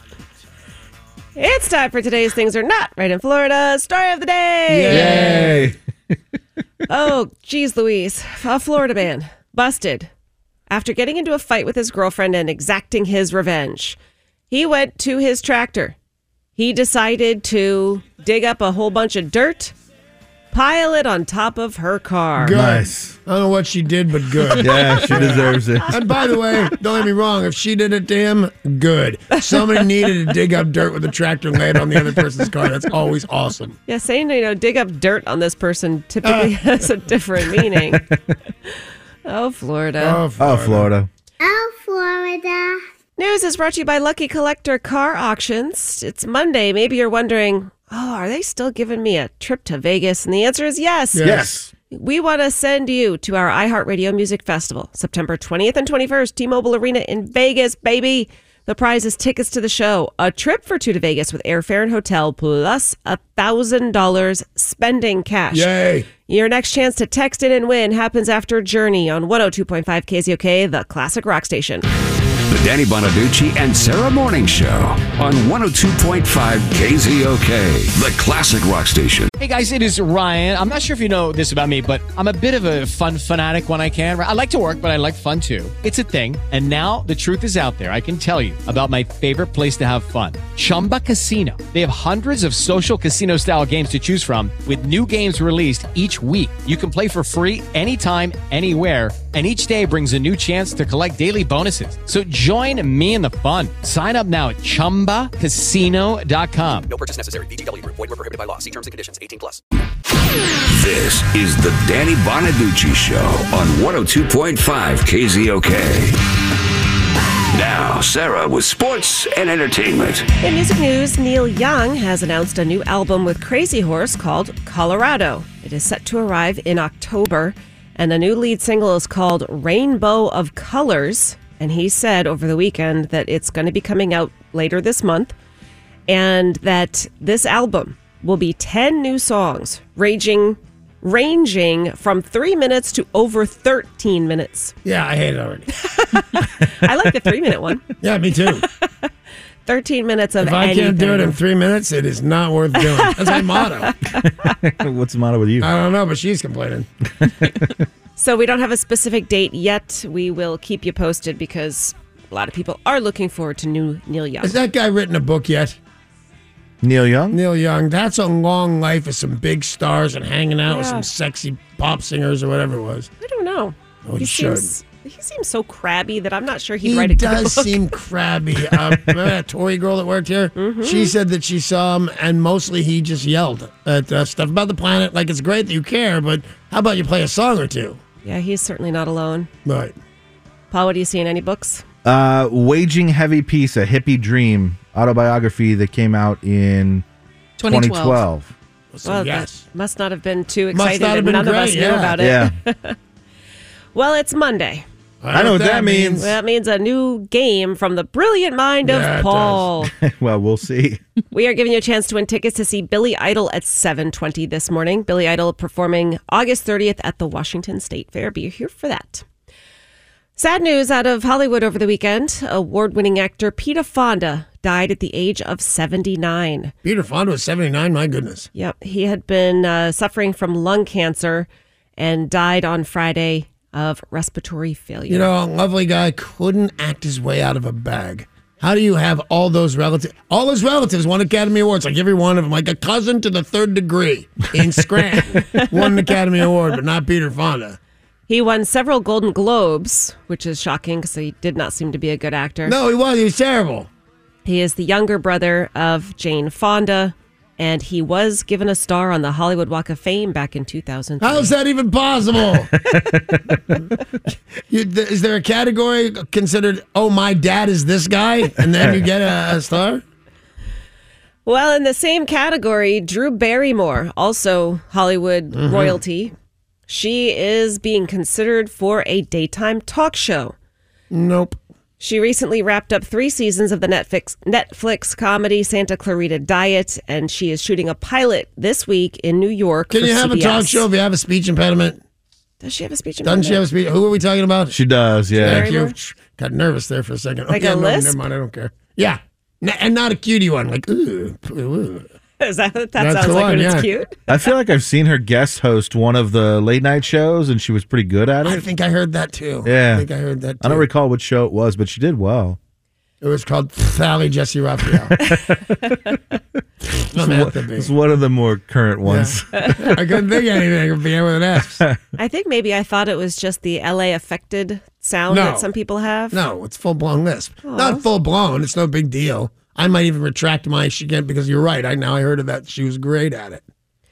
It's time for today's Things Are Not Right in Florida story of the day. Yay. Oh, geez, Louise. A Florida man busted after getting into a fight with his girlfriend and exacting his revenge. He went to his tractor. He decided to dig up a whole bunch of dirt, pile it on top of her car. Good. Nice. I don't know what she did, but good. Yeah, she deserves it. And by the way, don't get me wrong, if she did it to him, good. Somebody needed to dig up dirt with a tractor and lay it on the other person's car. That's always awesome. Yeah, saying, you know, dig up dirt on this person typically has a different meaning. Oh, Florida. Oh, Oh, Florida. Oh, Florida. News is brought to you by Lucky Collector Car Auctions. It's Monday. Maybe you're wondering, oh, are they still giving me a trip to Vegas? And the answer is yes. Yes. We want to send you to our iHeartRadio Music Festival, September twentieth and twenty-first, T-Mobile Arena in Vegas, baby. The prize is tickets to the show, a trip for two to Vegas with airfare and hotel, plus one thousand dollars spending cash. Yay. Your next chance to text in and win happens after Journey on one oh two point five K Z O K, the classic rock station. The Danny Bonaducci and Sarah Morning Show on one oh two point five K Z O K, the classic rock station. Hey guys, it is Ryan. I'm not sure if you know this about me, but I'm a bit of a fun fanatic when I can. I like to work, but I like fun too. It's a thing. And now the truth is out there. I can tell you about my favorite place to have fun. Chumba Casino. They have hundreds of social casino style games to choose from with new games released each week. You can play for free anytime, anywhere. And each day brings a new chance to collect daily bonuses. So join me in the fun. Sign up now at chumba casino dot com. No purchase necessary. V G W Group. Void where prohibited by law. See terms and conditions. eighteen plus. This is the Danny Bonaducci Show on one oh two point five K Z O K. Now, Sarah with sports and entertainment. In music news, Neil Young has announced a new album with Crazy Horse called Colorado. It is set to arrive in October, and the new lead single is called Rainbow of Colors. And he said over the weekend that it's going to be coming out later this month. and that this album will be ten new songs, ranging ranging from three minutes to over thirteen minutes. Yeah, I hate it already. I like the three-minute one. Yeah, me too. thirteen minutes of If I anything. can't do it in three minutes, it is not worth doing. That's my motto. What's the matter with you? I don't know, but she's complaining. So we don't have a specific date yet. We will keep you posted because a lot of people are looking forward to new Neil Young. Has that guy written a book yet? Neil Young? Neil Young. That's a long life of some big stars and hanging out with Yeah. some sexy pop singers or whatever it was. I don't know. Oh, he should. seems he seems so crabby that I'm not sure he'd He write a good does book. seem crabby. Uh, remember that Tory girl that worked here? Mm-hmm. She said that she saw him, and mostly he just yelled at uh, stuff about the planet. Like, it's great that you care, but how about you play a song or two? Yeah, he's certainly not alone. Right. Paul, what are you seeing? Any books? Uh, Waging Heavy Peace, a hippie dream autobiography that came out in twenty twenty twelve. Well, yes. that must not have been too Must exciting. not have and been none of great, us knew yeah. about it. Yeah. Well, it's Monday. I know what that means. Well, that means a new game from the brilliant mind Yeah, of it Paul. Well, we'll see. We are giving you a chance to win tickets to see Billy Idol at seven twenty this morning. Billy Idol performing August thirtieth at the Washington State Fair. Be here for that. Sad news out of Hollywood over the weekend. Award-winning actor Peter Fonda died at the age of seventy-nine. Peter Fonda was seventy-nine, my goodness. Yep, he had been uh, suffering from lung cancer and died on Friday of respiratory failure. You know, a lovely guy couldn't act his way out of a bag. How do you have all those relatives? All his relatives won Academy Awards, like every one of them, like a cousin to the third degree in Scranton won an Academy Award, but not Peter Fonda. He won several Golden Globes, which is shocking because he did not seem to be a good actor. No, he was. He was terrible. He is the younger brother of Jane Fonda, and he was given a star on the Hollywood Walk of Fame back in two thousand three. How is that even possible? you, th- is there a category considered, oh, my dad is this guy, and then you get a, a star? Well, in the same category, Drew Barrymore, also Hollywood Mhm. royalty. She is being considered for a daytime talk show. Nope. She recently wrapped up three seasons of the Netflix Netflix comedy Santa Clarita Diet, and she is shooting a pilot this week in New York. Can for you have C B S. a talk show if you have a speech impediment? Does she have a speech Doesn't impediment? she have a speech? Who are we talking about? She does, yeah. Thank you. Got nervous there for a second. Like oh, yeah, a no, lisp? Never mind, I don't care. Yeah. N- and not a cutie one. Like, ooh. ooh. Is that that That's sounds the like one, when yeah. it's cute? I feel like I've seen her guest host one of the late night shows, and she was pretty good at it. I think I heard that too. Yeah. I think I heard that too. I don't recall which show it was, but she did well. It was called Sally Jesse Raphael. It's one, it's one of the more current ones. I couldn't think of anything. It began with an S. I think maybe I thought it was just the L A affected sound No. that some people have. No, it's full blown lisp. Aw. Not full blown. It's no big deal. I might even retract my again because you're right. I now I heard of that. She was great at it.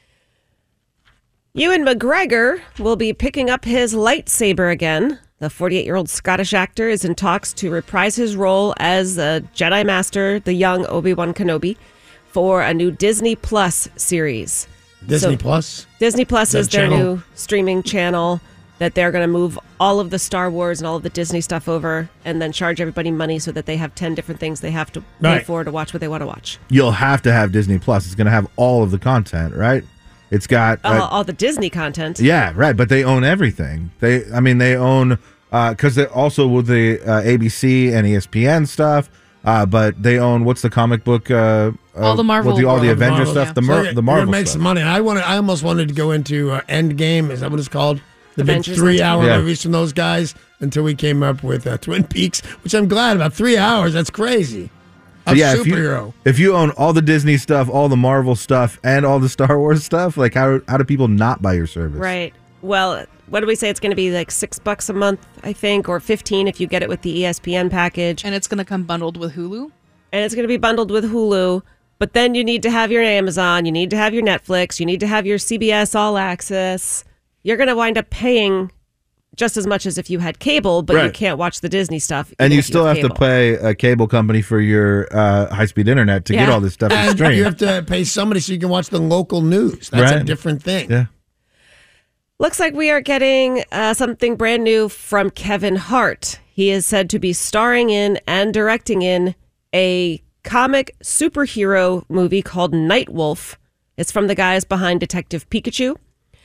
Ewan McGregor will be picking up his lightsaber again. The forty-eight-year-old Scottish actor is in talks to reprise his role as a Jedi Master, the young Obi-Wan Kenobi, for a new Disney Plus series. Disney So, Plus? Disney Plus That is their channel? new streaming channel that they're going to move all of the Star Wars and all of the Disney stuff over and then charge everybody money so that they have ten different things they have to pay Right. for to watch what they want to watch. You'll have to have Disney Plus. It's going to have all of the content, right? It's got Uh, uh, all the Disney content. yeah, right. But they own everything. They, I mean, they own because they also with the uh, A B C and E S P N stuff. Uh, but they own what's the comic book? Uh, All uh, the Marvel with the, all the world. Avenger Marvel, stuff. yeah. The So Mar- you're- the you're Marvel gonna make stuff. some money. I wanted. I almost wanted to go into uh, Endgame. Is that what it's called? The big Avengers three-hour Endgame. Yeah. movies from those guys until we came up with uh, Twin Peaks, which I'm glad about. Three hours. That's crazy. A So yeah, if you, superhero. if you own all the Disney stuff, all the Marvel stuff, and all the Star Wars stuff, like how how do people not buy your service? Right. Well, what do we say? It's going to be like six bucks a month, I think, or fifteen if you get it with the E S P N package. And it's going to come bundled with Hulu? And it's going to be bundled with Hulu. But then you need to have your Amazon, you need to have your Netflix, you need to have your C B S All Access. You're going to wind up paying just as much as if you had cable, but you Right. can't watch the Disney stuff. And even you if still have to cable. pay a cable company for your uh, high speed internet to get Yeah. all this stuff to And stream. you have to pay somebody so you can watch the local news. That's a Right. different thing. Yeah. Looks like we are getting uh, something brand new from Kevin Hart. He is said to be starring in and directing in a comic superhero movie called Night Wolf. It's from the guys behind Detective Pikachu.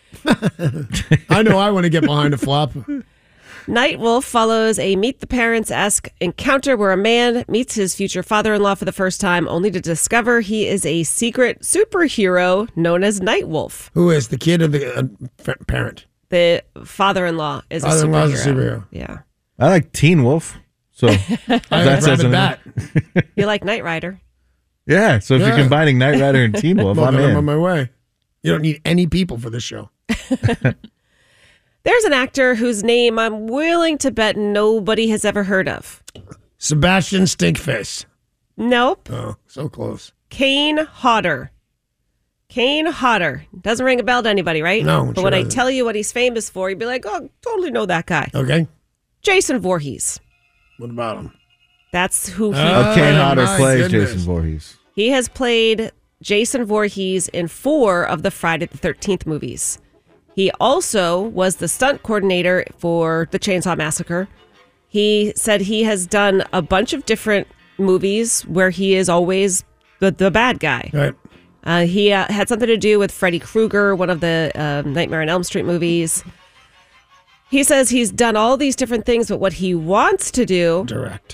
I know I want to get behind a flop. Night Wolf follows a Meet the Parents-esque encounter where a man meets his future father-in-law for the first time, only to discover he is a secret superhero known as Night Wolf. Who is the kid or the uh, f- parent? The father-in-law is a Father-in-law superhero. is a superhero. Yeah. I like Teen Wolf. So I that says Rabbit Bat. You like Knight Rider? Yeah. So if Yeah. you're combining Knight Rider and Teen Wolf, Well, I'm then I'm on in. my way. You don't need any people for this show. There's an actor whose name I'm willing to bet nobody has ever heard of. Sebastian Stinkface. Nope. Oh, so close. Kane Hodder. Kane Hodder. Doesn't ring a bell to anybody, right? No, But sure when I doesn't. tell you what he's famous for, you'd be like, oh, totally know that guy. Okay. Jason Voorhees. What about him? That's who he Oh, Kane Hodder my plays goodness. Jason Voorhees. He has played Jason Voorhees in four of the Friday the thirteenth movies. He also was the stunt coordinator for the Chainsaw Massacre. He said he has done a bunch of different movies where he is always the, the bad guy. Right. Uh, he uh, had something to do with Freddy Krueger, one of the uh, Nightmare on Elm Street movies. He says he's done all these different things, but what he wants to do... Direct.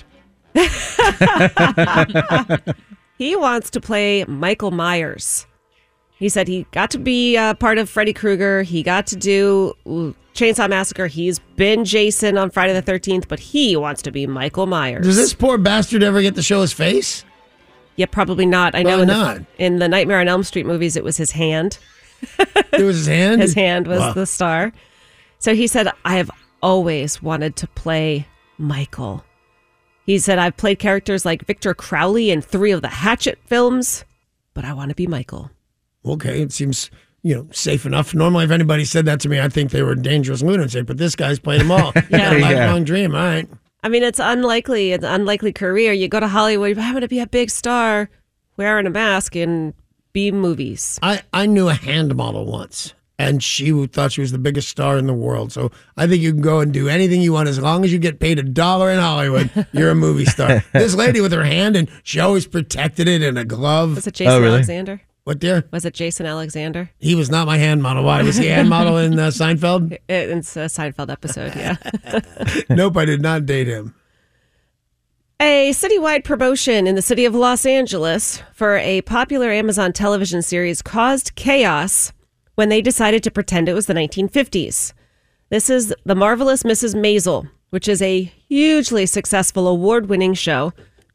He wants to play Michael Myers. He said he got to be uh, part of Freddy Krueger. He got to do Chainsaw Massacre. He's been Jason on Friday the thirteenth, but he wants to be Michael Myers. Does this poor bastard ever get to show his face? Yeah, probably not. I know Why in not? the, in the Nightmare on Elm Street movies, it was his hand. It was his hand? His hand was Wow. the star. So he said, I have always wanted to play Michael. He said, I've played characters like Victor Crowley in three of the Hatchet films, but I want to be Michael. Okay, it seems, you know, safe enough. Normally, if anybody said that to me, I'd think they were a dangerous lunatic, but this guy's played them all. Yeah. A lifelong Yeah. dream, all right. I mean, it's unlikely. It's an unlikely career. You go to Hollywood, I'm going to be a big star, wearing a mask in B movies. I, I knew a hand model once, and she thought she was the biggest star in the world. So I think you can go and do anything you want as long as you get paid a dollar in Hollywood. You're a movie star. This lady with her hand, and she always protected it in a glove. Was it Jason Oh, really? Alexander? What dear? Was it Jason Alexander? He was not my hand model. Why? Was he a hand model in uh, Seinfeld? It's a Seinfeld episode, yeah. Nope, I did not date him. A citywide promotion in the city of Los Angeles for a popular Amazon television series caused chaos when they decided to pretend it was the nineteen fifties. This is The Marvelous Missus Maisel, which is a hugely successful award-winning show,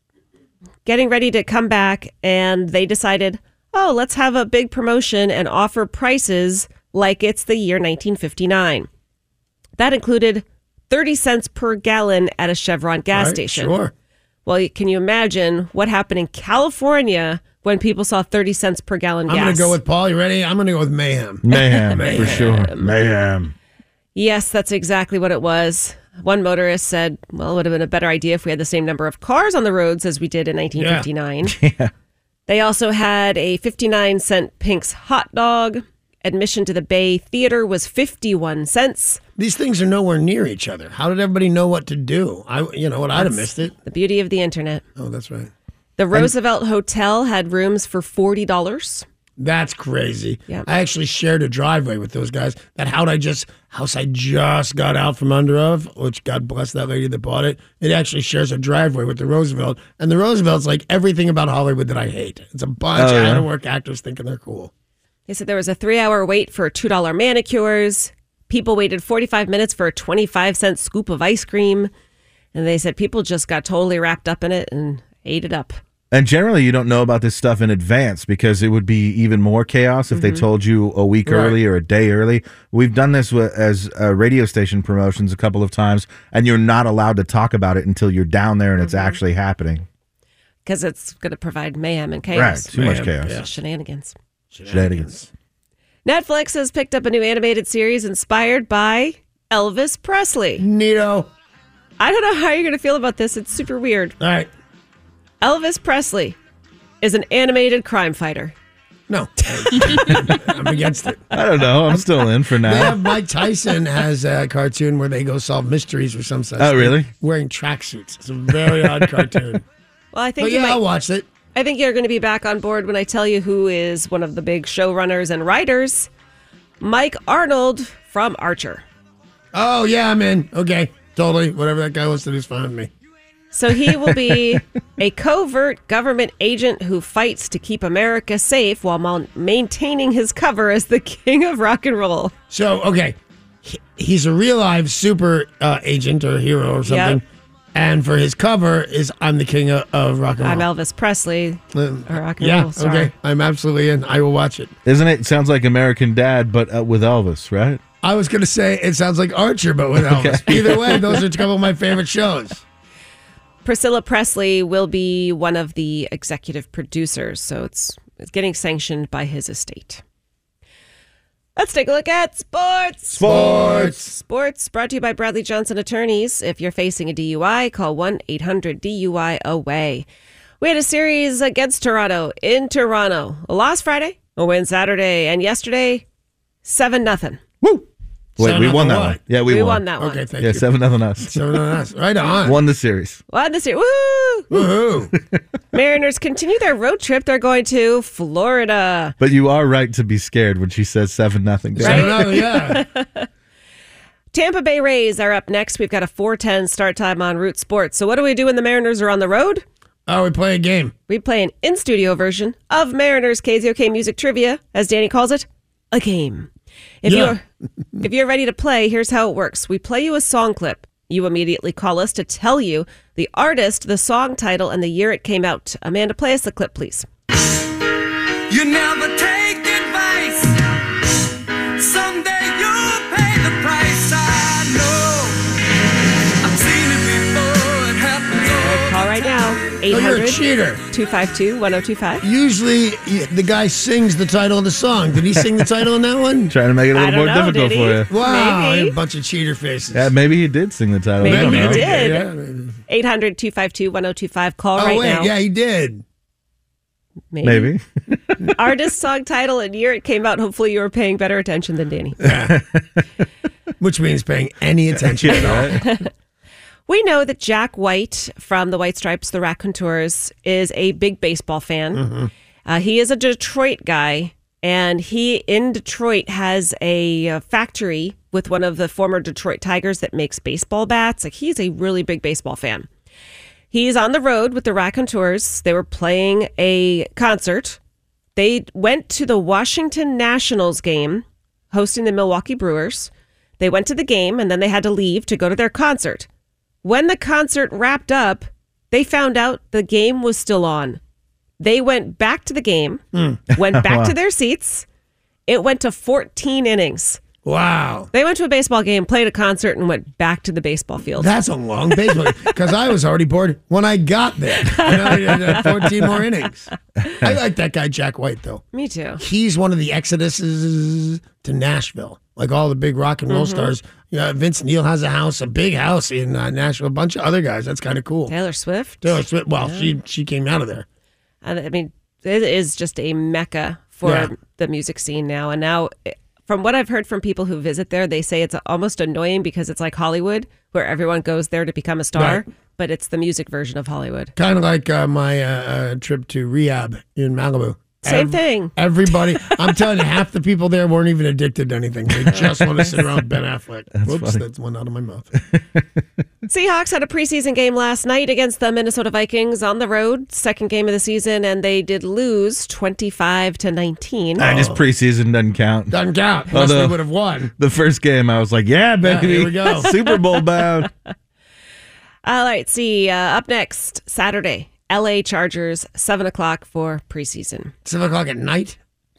getting ready to come back, and they decided, oh, let's have a big promotion and offer prices like it's the year nineteen fifty-nine. That included thirty cents per gallon at a Chevron gas Right, station. Sure. Well, can you imagine what happened in California when people saw thirty cents per gallon I'm gas? going to go with Paul. You ready? I'm going to go with mayhem. Mayhem, Mayhem. for sure. Mayhem. Yes, that's exactly what it was. One motorist said, well, it would have been a better idea if we had the same number of cars on the roads as we did in nineteen fifty-nine. Yeah. They also had a fifty-nine cent Pink's hot dog. Admission to the Bay Theater was fifty-one cents. These things are nowhere near each other. How did everybody know what to do? I, you know what? I'd have missed it. The beauty of the internet. Oh, that's right. The Roosevelt Hotel had rooms for forty dollars. That's crazy. Yep. I actually shared a driveway with those guys. That house I just house I just got out from under of, which God bless that lady that bought it. It actually shares a driveway with the Roosevelt, and the Roosevelt's like everything about Hollywood that I hate. It's a bunch Oh, of yeah? out-of-work actors thinking they're cool. They said there was a three-hour wait for two dollar manicures. People waited forty-five minutes for a twenty-five cent scoop of ice cream. And they said people just got totally wrapped up in it and ate it up. And generally, you don't know about this stuff in advance because it would be even more chaos if they told you a week Right. early or a day early. We've done this with, as uh, radio station promotions a couple of times, and you're not allowed to talk about it until you're down there and it's actually happening. Because it's going to provide mayhem and Right, chaos. too much Mayhem, chaos. yeah. Shenanigans. Shenanigans. Netflix has picked up a new animated series inspired by Elvis Presley. Neato. I don't know how you're going to feel about this. It's super weird. All right. Elvis Presley is an animated crime fighter. No. I'm against it. I don't know. I'm still in for They now. have Mike Tyson has a cartoon where they go solve mysteries or some such Oh, thing, really? wearing tracksuits. It's a very odd cartoon. Well, I think But you yeah, might I watched it. I think you're going to be back on board when I tell you who is one of the big showrunners and writers. Mike Arnold from Archer. Oh, yeah, I'm in. Okay, totally. Whatever that guy wants to do is fine with me. So he will be a covert government agent who fights to keep America safe while ma- maintaining his cover as the king of rock and roll. So, okay, he- he's a real live super uh, agent or hero or something. Yep. And for his cover is I'm the king of, of rock and roll. I'm Elvis Presley. Uh, rock and yeah, roll. Sorry. okay. I'm absolutely in. I will watch it. Isn't it? Sounds like American Dad, but uh, with Elvis, right? I was going to say it sounds like Archer, but with Elvis. Okay. Either way, those are a couple of my favorite shows. Priscilla Presley will be one of the executive producers, so it's, it's getting sanctioned by his estate. Let's take a look at sports. Sports. Sports brought to you by Bradley Johnson Attorneys. If you're facing a D U I, call one eight hundred D U I away. We had a series against Toronto in Toronto. A loss Friday, a win Saturday, and yesterday, seven nothing. Woo! Wait, Seven we won nothing that what? one. Yeah, we, We won. won that one. Okay, thank yeah, you. seven nothing us. Seven on us. Right on. Won the series. Won this year. Woo! Woohoo! Mariners continue their road trip. They're going to Florida. But you are right to be scared when she says seven nothing. Seven nothing, yeah. Tampa Bay Rays are up next. We've got a four ten start time on Root Sports. So what do we do when the Mariners are on the road? Oh, we play a game. We play an in-studio version of Mariners K Z O K Music Trivia, as Danny calls it, a game. If Yeah. you're if you're ready to play, here's how it works. We play you a song clip. You immediately call us to tell you the artist, the song title, and the year it came out. Amanda, play us the clip, please. You never take advice. Someday you'll pay the price. I know. I've seen it before. It happens all Call right now. Oh, you're a cheater. two five two, one oh two five. Usually y- the guy sings the title of the song. Did he sing the title on that one? Trying to make it a I little don't more know, difficult did for you. Wow, Maybe. a bunch of cheater faces. Yeah, maybe he did sing the title. I Maybe don't he know. did. Yeah, maybe. eight hundred, two five two, one oh two five. Call Oh, right wait, now. yeah, he did. Maybe. Artist, song title, and year it came out. Hopefully you were paying better attention than Danny. Which means paying any attention at all. Right? We know that Jack White from the White Stripes, the Raconteurs, is a big baseball fan. Mm-hmm. Uh, he is a Detroit guy, and he in Detroit has a, uh factory with one of the former Detroit Tigers that makes baseball bats. Like, he's a really big baseball fan. He's on the road with the Raconteurs. They were playing a concert. They went to the Washington Nationals game, hosting the Milwaukee Brewers. They went to the game, and then they had to leave to go to their concert. When the concert wrapped up, they found out the game was still on. They went back to the game, Mm. went back Wow. to their seats. It went to fourteen innings. Wow. They went to a baseball game, played a concert, and went back to the baseball field. That's a long baseball because I was already bored when I got there. You know, you had fourteen more innings. I like that guy, Jack White, though. Me too. He's one of the exoduses to Nashville, like all the big rock and roll Mhm. stars. Yeah, Vince Neil has a house, a big house in uh, Nashville. A bunch of other guys. That's kind of cool. Taylor Swift. Taylor Swift. Well, Yeah. she she came out of there. And I mean, it is just a mecca for Yeah. the music scene now. And now, from what I've heard from people who visit there, they say it's almost annoying because it's like Hollywood, where everyone goes there to become a star, Right. but it's the music version of Hollywood. Kind of like uh, my uh, uh, trip to rehab in Malibu. Same thing. Everybody, I'm telling you, half the people there weren't even addicted to anything. They just want to sit around with Ben Affleck. That's Whoops, funny. that's one out of my mouth. Seahawks had a preseason game last night against the Minnesota Vikings on the road, second game of the season, and they did lose twenty-five to nineteen. I just preseason doesn't count. Doesn't count. Unless Although, we would have won. The first game, I was like, yeah, baby. here we go. Super Bowl bound. All right, see, uh, up next, Saturday, L A Chargers, seven o'clock for preseason. Seven o'clock at night.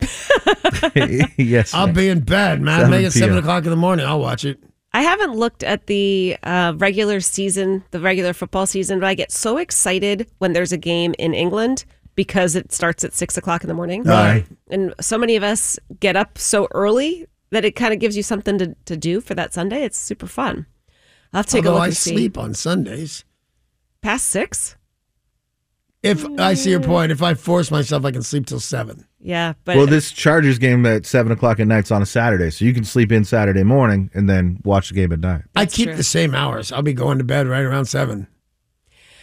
Yes. I'll ma'am. be in bed, man. seven Make it seven p m. o'clock in the morning. I'll watch it. I haven't looked at the uh, regular season, the regular football season, but I get so excited when there's a game in England because it starts at six o'clock in the morning. Right. And so many of us get up so early that it kind of gives you something to, to do for that Sunday. It's super fun. I'll have to take Although a look I and see. sleep on Sundays. Past six? If I see your point, if I force myself, I can sleep till seven. Yeah, but Well, this Chargers game at seven o'clock at night's on a Saturday, so you can sleep in Saturday morning and then watch the game at night. I keep the same hours. I'll be going to bed right around seven.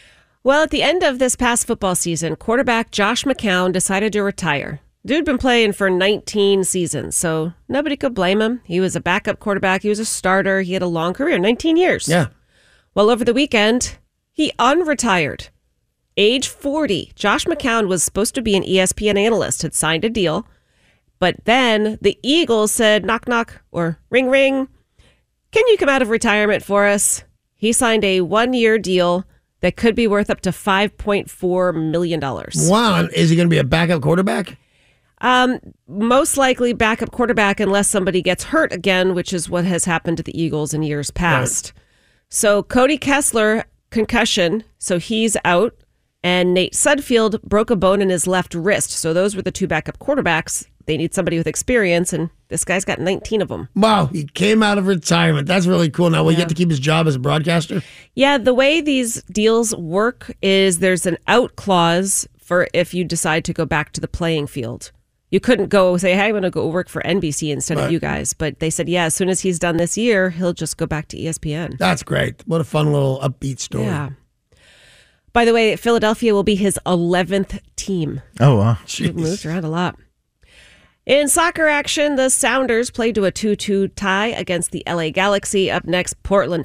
Well, at the end of this past football season, quarterback Josh McCown decided to retire. Dude been playing for nineteen seasons, so nobody could blame him. He was a backup quarterback. He was a starter. He had a long career, nineteen years. Yeah. Well, over the weekend, he unretired. Age forty, Josh McCown was supposed to be an E S P N analyst, had signed a deal. But then the Eagles said, knock, knock, or ring, ring. Can you come out of retirement for us? He signed a one-year deal that could be worth up to five point four million dollars. Wow. And is he going to be a backup quarterback? Um, most likely backup quarterback unless somebody gets hurt again, which is what has happened to the Eagles in years past. Right. So Cody Kessler, concussion, so he's out. And Nate Sudfield broke a bone in his left wrist. So those were the two backup quarterbacks. They need somebody with experience, and this guy's got nineteen of them. Wow, he came out of retirement. That's really cool. Now, will yeah. you get to keep his job as a broadcaster? Yeah, the way these deals work is there's an out clause for if you decide to go back to the playing field. You couldn't go say, hey, I'm going to go work for N B C instead right. of you guys. But they said, yeah, as soon as he's done this year, he'll just go back to E S P N. That's great. What a fun little upbeat story. Yeah. By the way, Philadelphia will be his eleventh team. Oh, wow. He's moved around a lot. In soccer action, the Sounders played to a two two tie against the L A Galaxy. Up next, Portland.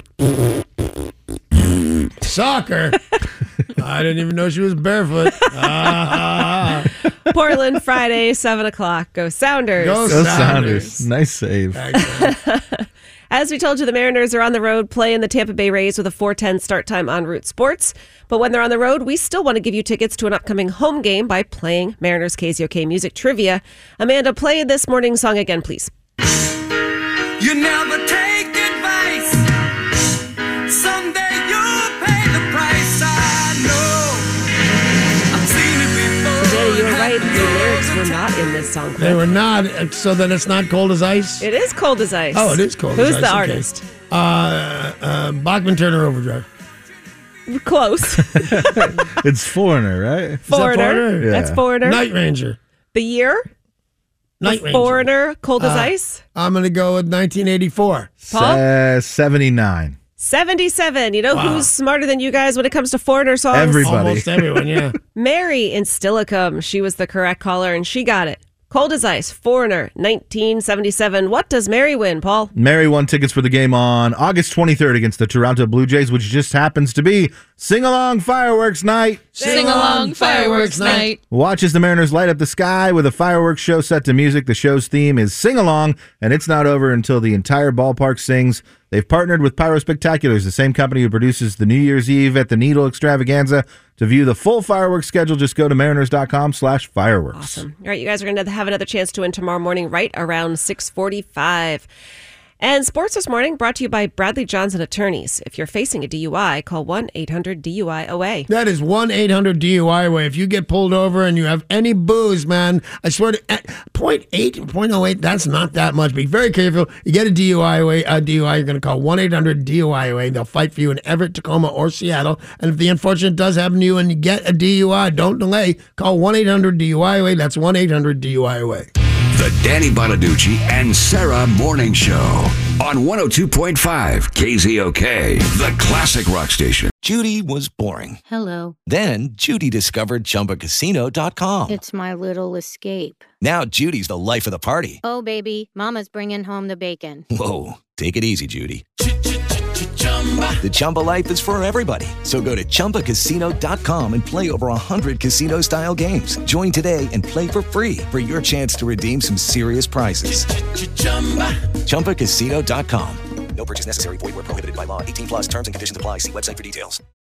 Soccer? I didn't even know she was barefoot. Ah. Portland, Friday, seven o'clock. Go Sounders. Go, Go Sounders. Sounders. Nice save. As we told you, the Mariners are on the road playing the Tampa Bay Rays with a four ten start time on Root Sports. But when they're on the road, we still want to give you tickets to an upcoming home game by playing Mariners K Z O K Music Trivia. Amanda, play this morning's song again, please. You never take advice. Someday you'll pay the price. I know. I've seen it before. Today, you're right. The lyrics were not in this song. They were not, so then it's not Cold as Ice? It is Cold as Ice. Oh, it is Cold Who's as Ice. Who's the okay. artist? Uh, uh, Bachman Turner Overdrive. Close. It's Foreigner, right? Foreigner. That Foreigner? Yeah. That's Foreigner. Night Ranger. The year? Night the Ranger. Foreigner, Cold as uh, Ice? I'm going to go with nineteen eighty-four. Paul? Uh, seventy-nine. seventy-seven. You know Wow. who's smarter than you guys when it comes to Foreigner songs? Everybody. Almost everyone, yeah. Mary in Stillicum. She was the correct caller, and she got it. Cold as Ice, Foreigner, nineteen seventy-seven. What does Mary win, Paul? Mary won tickets for the game on August twenty-third against the Toronto Blue Jays, which just happens to be Sing-Along Fireworks Night. Sing along fireworks night. Watch as the Mariners light up the sky with a fireworks show set to music. The show's theme is Sing Along, and it's not over until the entire ballpark sings. They've partnered with Pyro Spectaculars, the same company who produces the New Year's Eve at the Needle Extravaganza. To view the full fireworks schedule, just go to mariners.com slash fireworks. Awesome. All right, you guys are going to have another chance to win tomorrow morning right around six forty-five. And sports this morning brought to you by Bradley Johnson Attorneys. If you're facing a D U I, call one eight hundred D U I away. That is one eight hundred D U I away. If you get pulled over and you have any booze, man, I swear to uh, point eight, point oh eight, that's not that much. Be very careful. You get a D U I away, a D U I, you're going to call one eight hundred D U I away. They'll fight for you in Everett, Tacoma, or Seattle. And if the unfortunate does happen to you and you get a D U I, don't delay. Call one eight hundred D U I away. That's one eight hundred D U I away. The Danny Bonaducci and Sarah Morning Show on one oh two point five K Z O K, the classic rock station. Judy was boring. Hello. Then Judy discovered Chumba Casino dot com. It's my little escape. Now Judy's the life of the party. Oh, baby, mama's bringing home the bacon. Whoa, take it easy, Judy. The Chumba life is for everybody. So go to Chumba Casino dot com and play over one hundred casino-style games. Join today and play for free for your chance to redeem some serious prizes. Chumba Casino dot com. No purchase necessary. Void where prohibited by law. eighteen plus terms and conditions apply. See website for details.